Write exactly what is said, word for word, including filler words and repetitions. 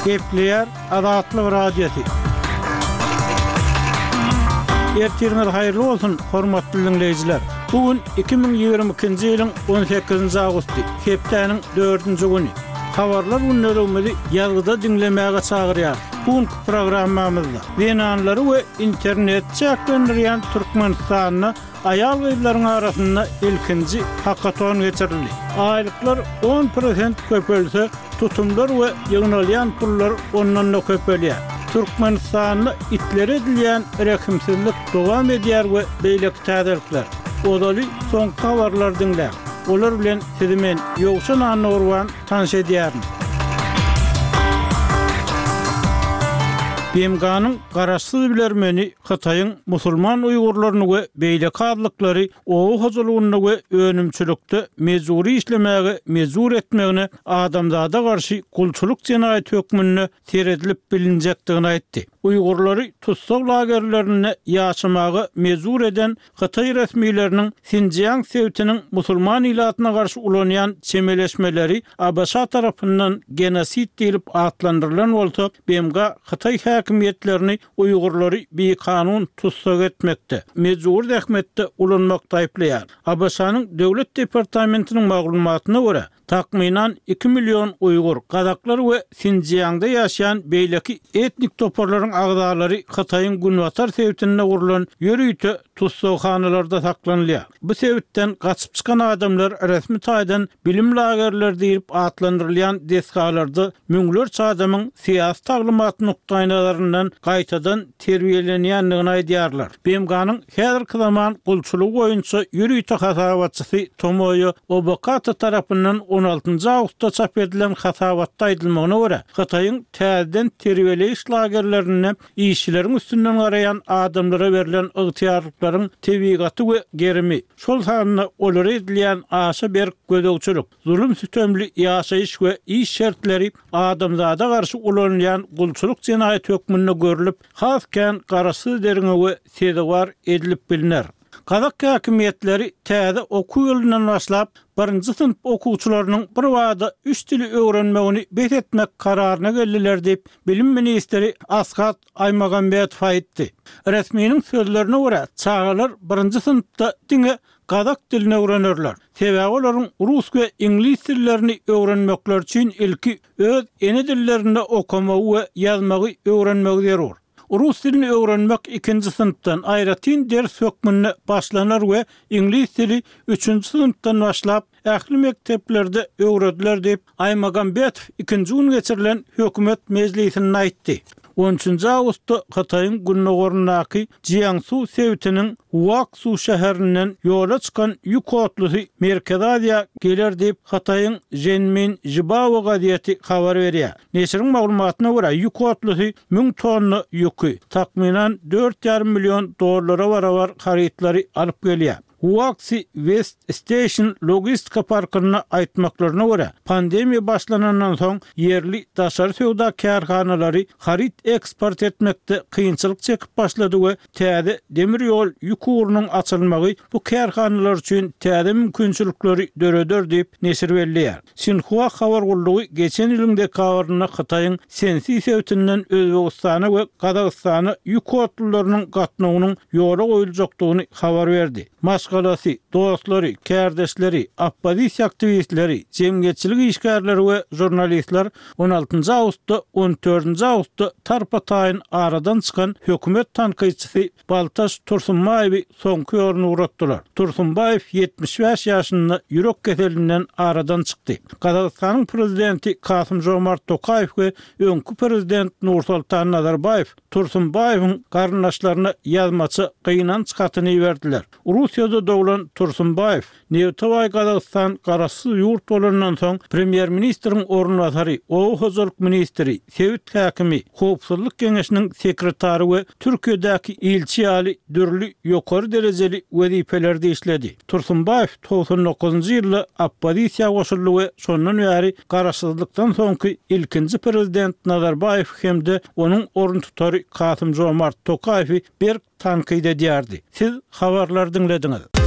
Gepleyer Azatlyk Radiosu. Ertirňiz haýyrly bolsun, hormatly dinleýijiler. Bugün iki bin ýygrimi ikinji ýylyň on sekizinji agusty, hepdeniň dördünji güni. Habarlar günlerimizi ýazgyda dinlemäge çagyrýar. Bugünkü programmamyzda wenanlary we internet çäklendirýän Türkmenistanyň aýal gyzlaryň arasynda ilkinji hakaton geçirildi. Aýlyklar on prosent köpelse, tutumlar we ýygnalýan pullar ondan da köpelýär. Türkmenistanyň itlere edilýän rekimsizlik dowam edýär we beýleki täzelikler. Odaly soňky habarlar dinlä. Olar bilen sizi men ýogşan anlagurwan tanış edýärim. B M G'nyň garaşsyz bilermeni Hataýyň musulman uýgurlaryny we beýleki adlyklary ow hozurlygyny we önümçülükde mezuri işlemäge mezur etmegine adamzada garşy gulçuluk jenaýaty hökmüne seredilip bilinjekdigini aýtdy. Uýgurlary tutsak lagerlerine ýaşamagy mezur eden Hataý resmiýetleriniň Sinjiang sewtiniň musulman ilatyna garşy ulanýan çemeleşmeleri A B S tarapyndan genosit diýilip atlandyrylan bolsa, B M G Hataý häkimiýetlerini uýgurlary bir kanun tutsak etmekde, mezur dähmetde ulanmakda aýplaýar. A B S-nyň döwlet departamentiniň maglumatyna görä, takminan iki milyon Uygur, Kazaklar we Sinjiangda ýaşaýan beýleki etnik toparlaryň agdalary Hataýyň Günwatar sewtine gurulan ýörüýte tutsakxanalarda saklanýar. Bu sewtden gaçyp çykan adamlar resmi taýdan bilim lagerleri diýip atlandyrylýan deskalarda müňlerçe adamyň siýasy taglymat nukdaýlaryndan gaýtadan terbiýelenýändigini aýdýarlar. B M G'nyň häzirki zaman gulçulugy boýunça ýörüýte hasabatçysy Tomoyo Obokata tarapyndan on altynji awgustda çap edilen hasabatda aýdylmagyna görä, Hataýyň täzeden terbiýeleýiş lagerlerine işçileriň üstünden garayan adamlara verilen ygtyýarlyklaryň tebigaty we gerimi, şol sanyna olara edilýän aşa bir gödөгçülük, zulüm sütemli ýaşaýyş we iş şertleri adamzada garşy ulanýan gulçuluk jenaýaty hökmüne görülip, hasken garaşsyz derine we sedewar edilip biliner. Kazak häkimiýetleri täze okuw ýolundan başlap birinji sınıf okuwçylarynyň bir wada üç dili öwrenmegini bet etmek kararyna geldiler diýip bilim ministri Asgat Aýmagambetow aýtdy. Resmiýiniň sözlerine görä, çağalar birinji sınıfda diňe Kazak dilini öwrenerler. Sebäbi olaryň rus we ingliz dillerini öwrenmekler üçin ilki öz ene dillerinde okumagy we ýazmagy öwrenmegi zerur. Rus dilini öwrenmek ikinji sınıfdan aýratyn ders hökmüne başlanar we ingliz dili üçünji sınıfdan başlap ähli mekteplerde öwrediler diýip Aýmagambetow ikinji gün geçirilen hökümet mejlisinde aýtdy. on üçünji awgustda Hataýyň Günnogorundaky Jiangsu sewtiniň Huangsu şäherinden ýola çykan ýük otlusy Merkez Aziýa geler diýip Hataýyň Zhenmin Jibawa gaziýeti habar berýär. Neşriň maglumatyna görä, ýük otlusy ming tonna ýüki, takminan dört ýarym milyon dollara barabar harytlary alyp gelýär. Huangsu West Station logistika parkyna aýtmaklaryna görä, pandemiýa başlanandan soň yerli daşary sowda karhanalary haryt eksport etmekde kynçylyk çekip başlady we täze demir ýol ýük urunyň açylmagy bu karhanalar üçin täze mümkinçilikleri döredör diýip neşir berýär. Sinhua habar gullugy geçen ýylyň dekabrynda Hataýyň Sensi sewtinden Özbegistana we Kazakstana ýük otlularynyň gatnawynyň ýola goýuljakdygyny habar berdi. Maşgalasy, dostlary, kärdeşleri, oppozisiýa aktivistleri, jemgyýetçilik işgärleri we jurnalistler on altynji awgustda on dördünji awgustda tarpataýyn aradan çykan hökümet tanqyçysy Baltaş Tursunbaýewy soňky ýoruny uratdylar. Tursunbaýew ýetmiş beş ýaşynda ýürek keselinden aradan çykdy. Kazakstanyň prezidenti Kasym-Jomart Tokaýew we öňkü prezident Nursultan Nazarbaýew Tursunbaýewiň garnaşlaryna ýazmaçy gynan çykatyny berdiler. Russiýada dowlan Tursunbaýew Newtowy Kazakystan garaşsyz ýurt bolandan soň premier ministriň ornwazary, ow hozurlyk ministri, sewt häkimi, howpsuzlyk geňeşiniň sekretary we Türkiýedäki ilçi ýaly dürli ýokary derejeli wezifelerde işledi. Tursunbaýew doksan dokuzunji ýylda oppozisiýa goşuldy we şondan bäri garaşsyzlykdan soňky ilkinji prezident Nazarbaýew hemde onuň orun tutary Kasym-Jomart Tokaýewy bir tanqid edýärdi. Siz habarlar dinlediňiz.